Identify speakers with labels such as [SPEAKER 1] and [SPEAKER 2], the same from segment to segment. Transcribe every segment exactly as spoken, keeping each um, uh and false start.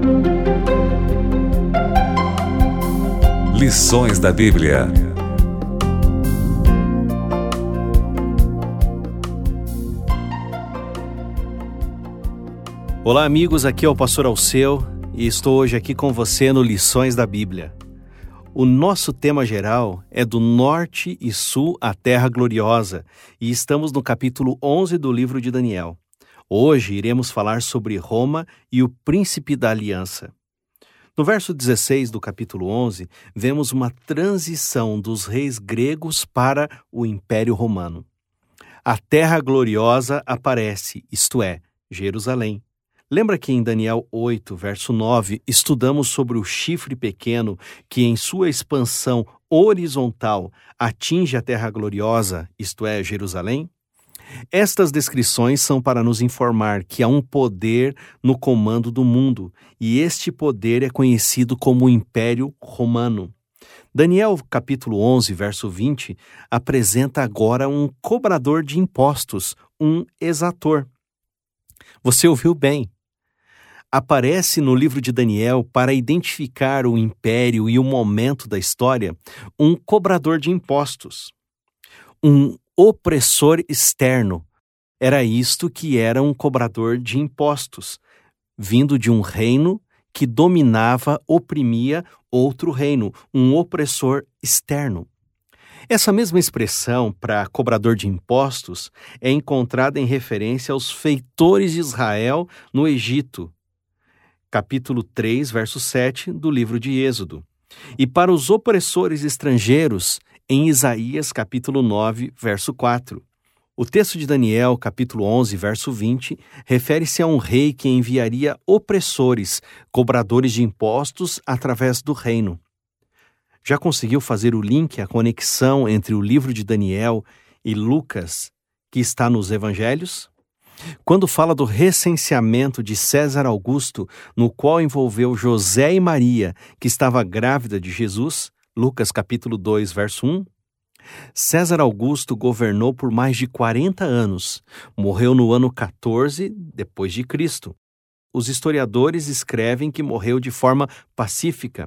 [SPEAKER 1] Lições da Bíblia.
[SPEAKER 2] Olá amigos, aqui é o pastor Alceu e estou hoje aqui com você no Lições da Bíblia. O nosso tema geral é do norte e sul a terra gloriosa e estamos no capítulo onze do livro de Daniel. Hoje iremos falar sobre Roma e o príncipe da aliança. No verso dezesseis do capítulo onze, vemos uma transição dos reis gregos para o Império Romano. A terra gloriosa aparece, isto é, Jerusalém. Lembra que em Daniel oito, verso nove, estudamos sobre o chifre pequeno que em sua expansão horizontal atinge a terra gloriosa, isto é, Jerusalém? Estas descrições são para nos informar que há um poder no comando do mundo, e este poder é conhecido como o Império Romano. Daniel capítulo onze, verso vinte, apresenta agora um cobrador de impostos, um exator. Você ouviu bem. Aparece no livro de Daniel para identificar o império e o momento da história um cobrador de impostos, um opressor externo. Era isto que era um cobrador de impostos, vindo de um reino que dominava, oprimia outro reino, um opressor externo. Essa mesma expressão para cobrador de impostos é encontrada em referência aos feitores de Israel no Egito, capítulo três, verso sete do livro de Êxodo, e para os opressores estrangeiros em Isaías, capítulo nove, verso quatro. O texto de Daniel, capítulo onze, verso vinte, refere-se a um rei que enviaria opressores, cobradores de impostos, através do reino. Já conseguiu fazer o link, a conexão entre o livro de Daniel e Lucas, que está nos evangelhos? Quando fala do recenseamento de César Augusto, no qual envolveu José e Maria, que estava grávida de Jesus, Lucas capítulo dois, verso um, César Augusto governou por mais de quarenta anos, morreu no ano quatorze depois de Cristo. Os historiadores escrevem que morreu de forma pacífica.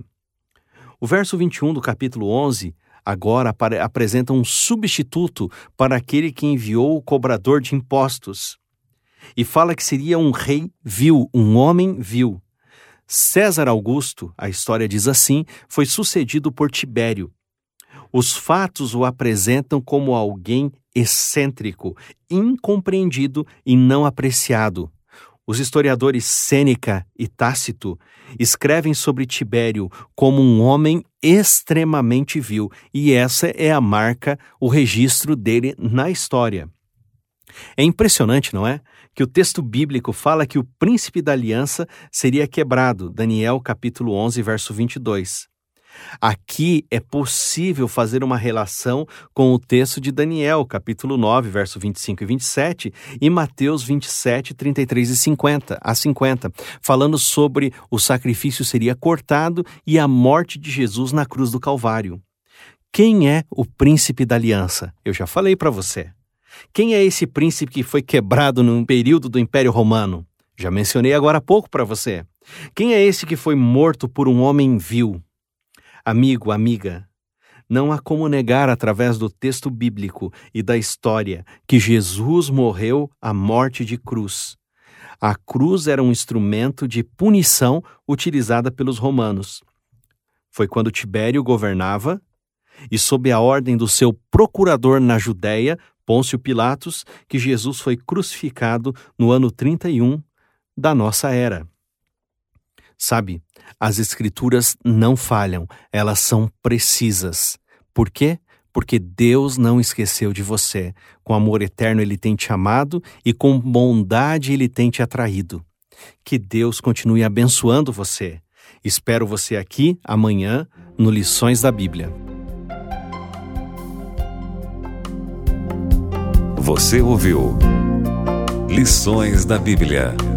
[SPEAKER 2] O verso vinte e um do capítulo onze agora apresenta um substituto para aquele que enviou o cobrador de impostos. E fala que seria um rei vil, um homem vil. César Augusto, a história diz assim, foi sucedido por Tibério. Os fatos o apresentam como alguém excêntrico, incompreendido e não apreciado. Os historiadores Sêneca e Tácito escrevem sobre Tibério como um homem extremamente vil, e essa é a marca, o registro dele na história. É impressionante, não é? Que o texto bíblico fala que o príncipe da aliança seria quebrado, Daniel capítulo onze, verso vinte e dois. Aqui é possível fazer uma relação com o texto de Daniel, capítulo nove, verso vinte e cinco e vinte e sete, e Mateus vinte e sete, trinta e três e cinquenta, a cinquenta, falando sobre o sacrifício seria cortado e a morte de Jesus na cruz do Calvário. Quem é o príncipe da aliança? Eu já falei para você. Quem é esse príncipe que foi quebrado num período do Império Romano? Já mencionei agora há pouco para você. Quem é esse que foi morto por um homem vil? Amigo, amiga, não há como negar através do texto bíblico e da história que Jesus morreu a morte de cruz. A cruz era um instrumento de punição utilizada pelos romanos. Foi quando Tibério governava e sob a ordem do seu procurador na Judéia, Pôncio Pilatos, que Jesus foi crucificado no ano trinta e um da nossa era. Sabe, as escrituras não falham, elas são precisas. Por quê? Porque Deus não esqueceu de você. Com amor eterno Ele tem te amado e com bondade Ele tem te atraído. Que Deus continue abençoando você. Espero você aqui amanhã no Lições da Bíblia.
[SPEAKER 1] Você ouviu Lições da Bíblia.